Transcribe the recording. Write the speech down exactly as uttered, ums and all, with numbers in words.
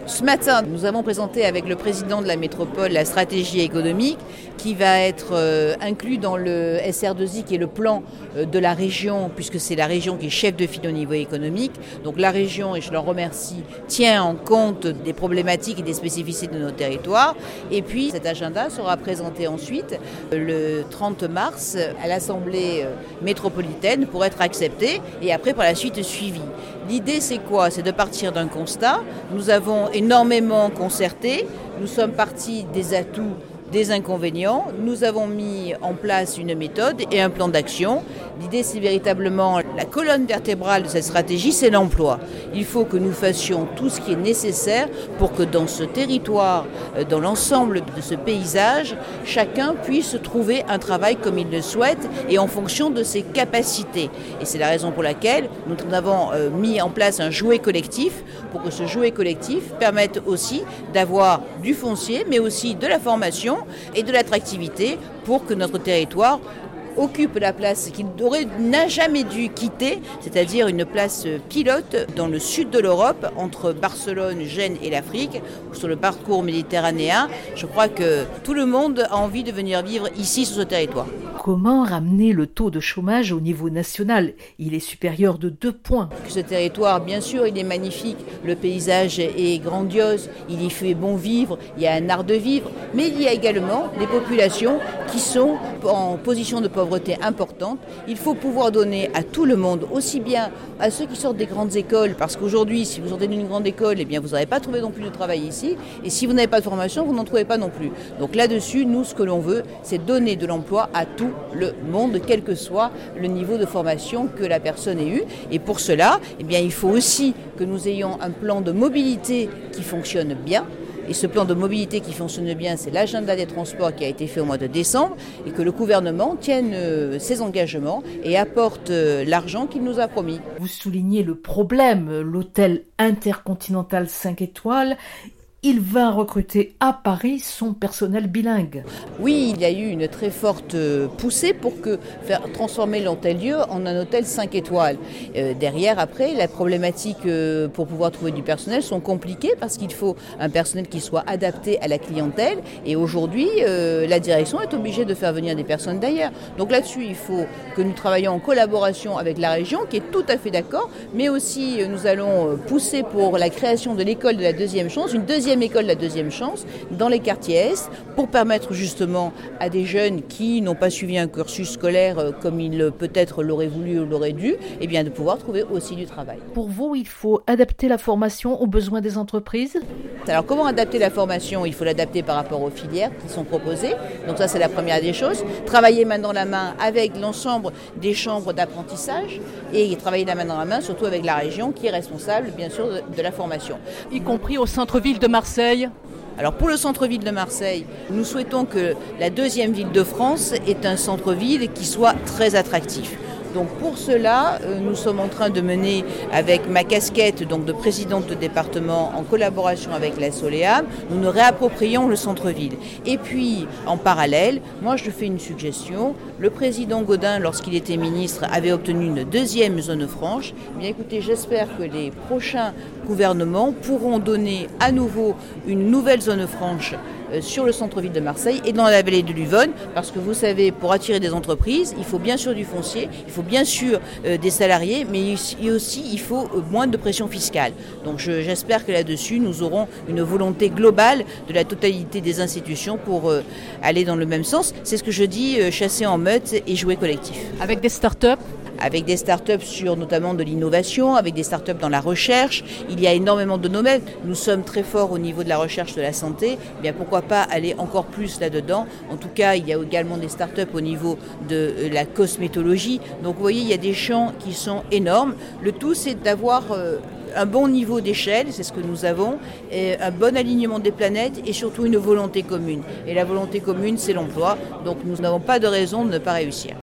Ce matin, nous avons présenté avec le président de la métropole la stratégie économique qui va être euh, inclus dans le S R deux I qui est le plan euh, de la région, puisque c'est la région qui est chef de file au niveau économique. Donc la région, et je leur remercie, tient en compte des problématiques et des spécificités de nos territoires. Et puis cet agenda sera présenté ensuite euh, le trente mars à l'Assemblée euh, métropolitaine pour être accepté et après par la suite suivi. L'idée c'est quoi ? C'est de partir d'un constat. Nous avons énormément concerté, nous sommes partis des atouts, des inconvénients, nous avons mis en place une méthode et un plan d'action. L'idée c'est véritablement la colonne vertébrale de cette stratégie, c'est l'emploi. Il faut que nous fassions tout ce qui est nécessaire pour que dans ce territoire, dans l'ensemble de ce paysage, chacun puisse trouver un travail comme il le souhaite et en fonction de ses capacités. Et c'est la raison pour laquelle nous avons mis en place un jouet collectif pour que ce jouet collectif permette aussi d'avoir du foncier mais aussi de la formation et de l'attractivité pour que notre territoire occupe la place qu'il n'a jamais dû quitter, c'est-à-dire une place pilote dans le sud de l'Europe, entre Barcelone, Gênes et l'Afrique, sur le parcours méditerranéen. Je crois que tout le monde a envie de venir vivre ici, sur ce territoire. Comment ramener le taux de chômage au niveau national ? Il est supérieur de deux points. Ce territoire, bien sûr, il est magnifique, le paysage est grandiose, il y fait bon vivre, il y a un art de vivre, mais il y a également des populations qui sont en position de pauvreté importante. Il faut pouvoir donner à tout le monde, aussi bien à ceux qui sortent des grandes écoles, parce qu'aujourd'hui, si vous sortez d'une grande école, eh bien, vous n'avez pas trouvé non plus de travail ici, et si vous n'avez pas de formation, vous n'en trouvez pas non plus. Donc là-dessus, nous, ce que l'on veut, c'est donner de l'emploi à tout le monde, quel que soit le niveau de formation que la personne ait eu. Et pour cela, eh bien, il faut aussi que nous ayons un plan de mobilité qui fonctionne bien. Et ce plan de mobilité qui fonctionne bien, c'est l'agenda des transports qui a été fait au mois de décembre et que le gouvernement tienne euh, ses engagements et apporte euh, l'argent qu'il nous a promis. Vous soulignez le problème, l'hôtel intercontinental cinq étoiles. Il va recruter à Paris son personnel bilingue. Oui, il y a eu une très forte poussée pour que faire transformer l'hôtel-lieu en un hôtel cinq étoiles. Euh, derrière, après, la problématique euh, pour pouvoir trouver du personnel sont compliquées parce qu'il faut un personnel qui soit adapté à la clientèle. Et aujourd'hui, euh, la direction est obligée de faire venir des personnes d'ailleurs. Donc là-dessus, il faut que nous travaillions en collaboration avec la région, qui est tout à fait d'accord. Mais aussi, euh, nous allons pousser pour la création de l'école de la deuxième chance, une deuxième école de la deuxième chance dans les quartiers Est pour permettre justement à des jeunes qui n'ont pas suivi un cursus scolaire comme ils peut-être l'auraient voulu ou l'auraient dû, eh bien de pouvoir trouver aussi du travail. Pour vous, il faut adapter la formation aux besoins des entreprises ? Alors comment adapter la formation ? Il faut l'adapter par rapport aux filières qui sont proposées. Donc ça c'est la première des choses. Travailler main dans la main avec l'ensemble des chambres d'apprentissage et travailler la main dans la main surtout avec la région qui est responsable bien sûr de, de la formation. Y compris au centre-ville de Marseille ? Alors pour le centre-ville de Marseille, nous souhaitons que la deuxième ville de France ait un centre-ville qui soit très attractif. Donc pour cela, nous sommes en train de mener avec ma casquette donc de présidente de département en collaboration avec la Soleam, nous nous réapproprions le centre-ville. Et puis en parallèle, moi je fais une suggestion. Le président Gaudin, lorsqu'il était ministre, avait obtenu une deuxième zone franche. Eh bien écoutez, j'espère que les prochains gouvernements pourront donner à nouveau une nouvelle zone franche sur le centre-ville de Marseille et dans la vallée de l'Yonne, parce que vous savez, pour attirer des entreprises, il faut bien sûr du foncier, il faut bien sûr euh, des salariés, mais aussi il faut euh, moins de pression fiscale. Donc je, j'espère que là-dessus, nous aurons une volonté globale de la totalité des institutions pour euh, aller dans le même sens. C'est ce que je dis, euh, chasser en meute et jouer collectif. Avec des start-up ? Avec des start-up sur notamment de l'innovation, avec des start-up dans la recherche. Il y a énormément de domaines. Nous sommes très forts au niveau de la recherche de la santé. Eh bien, pourquoi pas aller encore plus là-dedans ? En tout cas, il y a également des start-up au niveau de la cosmétologie. Donc, vous voyez, il y a des champs qui sont énormes. Le tout, c'est d'avoir euh, un bon niveau d'échelle, c'est ce que nous avons, et un bon alignement des planètes et surtout une volonté commune. Et la volonté commune, c'est l'emploi. Donc, nous n'avons pas de raison de ne pas réussir.